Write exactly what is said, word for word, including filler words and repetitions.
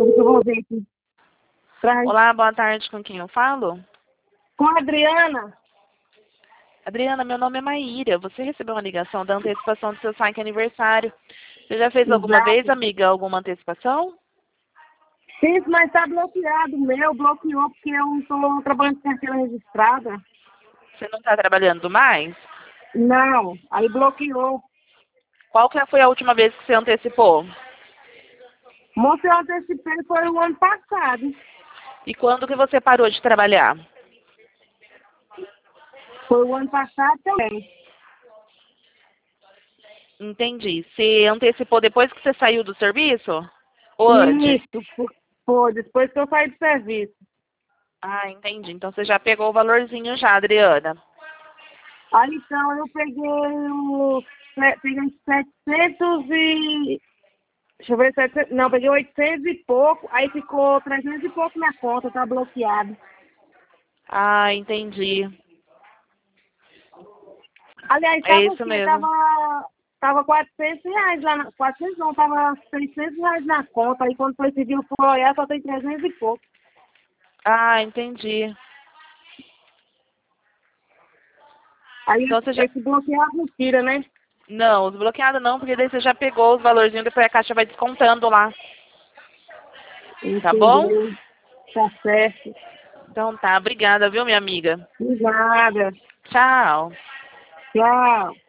tarde, que eu vou ver aqui. Pra... Olá, boa tarde, com quem eu falo? Com a Adriana. Adriana, meu nome é Maíra. Você recebeu uma ligação da antecipação do seu saque aniversário. Você já fez alguma Exato. vez, amiga, alguma antecipação? Fiz, mas tá bloqueado. O meu bloqueou porque eu não tô trabalhando com carteira registrada. Você não está trabalhando mais? Não, aí bloqueou. Qual que foi a última vez que você antecipou? Moça, eu antecipei foi o ano passado. E quando que você parou de trabalhar? Foi o ano passado também. Entendi. Você antecipou depois que você saiu do serviço? Ou antes? Isso, foi depois que eu saí do serviço. Ah, entendi. Então você já pegou o valorzinho já, Adriana. Aí então eu peguei o. Peguei setecentos e. Deixa eu ver, setecentos, não, peguei oitocentos e pouco, aí ficou trezentos e pouco na conta, tá bloqueado. Ah, entendi. Aliás, É tava o isso quê? mesmo. Tava, tava quatrocentos reais lá, na, quatrocentos não, tava seiscentos reais na conta, aí quando foi seguir o for olhar, só tem trezentos e pouco. Ah, entendi. Aí Então você já... esse bloqueado não tira, né? Não, desbloqueado não, porque daí você já pegou os valorzinhos, depois a caixa vai descontando lá. Tá bom? Entendeu? Tá certo. Então tá, obrigada, viu, minha amiga? De nada. Tchau. Tchau.